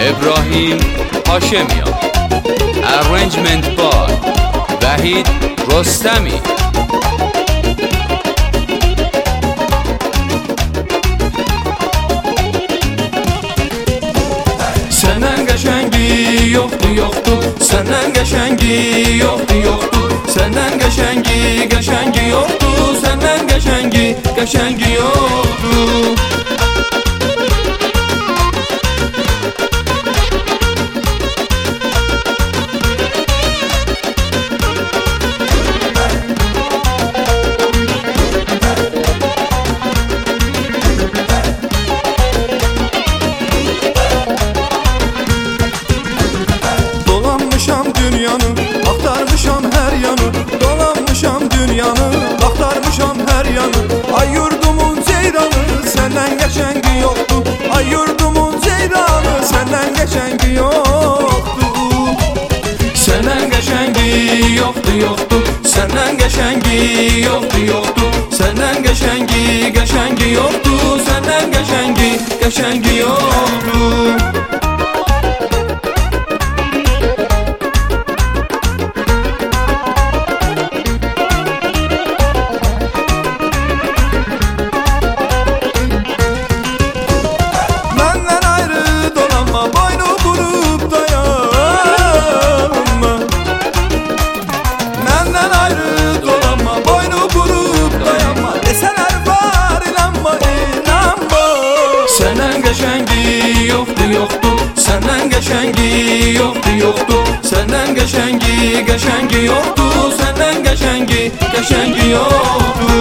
İbrahim Haşemiyan. Arrangement by Vahid Rostami. Senden geçengi yoktu yoktu, senden geçengi yoktu yoktu, senden geçengi yoktu, senden geçengi yoktu. Dolanmışam dünyanı, aktarmışam her yanı. Dolanmışam dünyanı, aktarmışam her yanı. Ay yurdumun ceyranı, senden geçengi yoktu. Ay yurdumun ceyranı, senden geçengi yoktu. Senden geçengi yoktu yoktu, senden geçengi yoktu yoktu, senden geçengi yoktu, senden geçengi yoktu. Benden ayrı dolanma, boynu vurup dayanma. Benden ayrı dolanma, boynu vurup dayanma. Deseler var inanma, inanma. Senden geçengi yoktu yoktu, senden geçengi yoktu yoktu, senden geçengi yoktu, senden geçengi yoktu.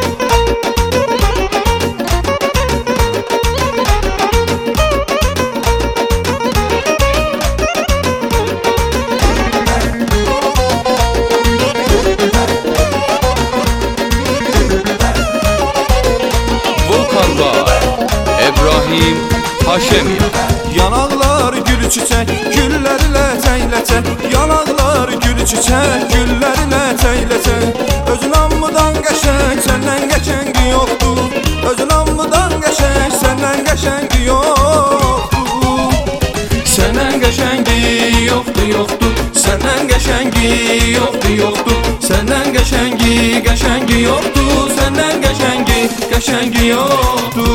Vocal by İbrahim Haşemiyan. Yanaklar gül çiçek, güllerle teyleçek. Yanaklar gül çiçek, güllerle teyleçek. Özün ammıdan geçek, senden geçengi yoktu. Özün ammıdan geçek, senden geçengi yoktu. Senden geçengi yoktu yoktu, senden geçengi yoktu yoktu, senden geçengi yoktu, senden geçengi yoktu.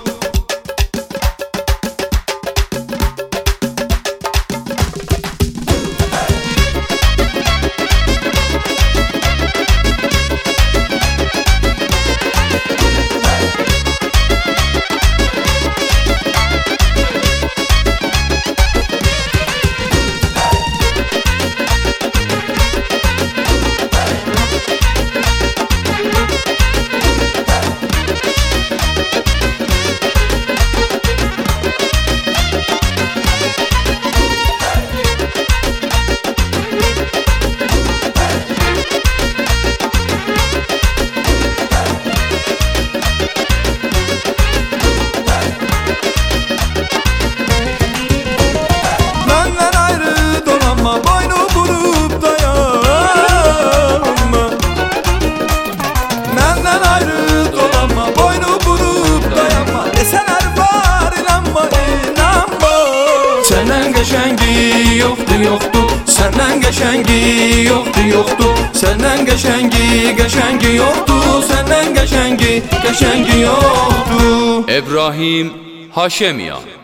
Benden ayrı dolanma, boynu vurup dayanma. Benden ayrı dolanma, boynu vurup dayanma. Deseler var inanma, inanma. Senden geçengi yoktu yoktu, senden geçengi yoktu yoktu, senden geçengi yoktu, senden geçengi yoktu. İbrahim Haşemiyan.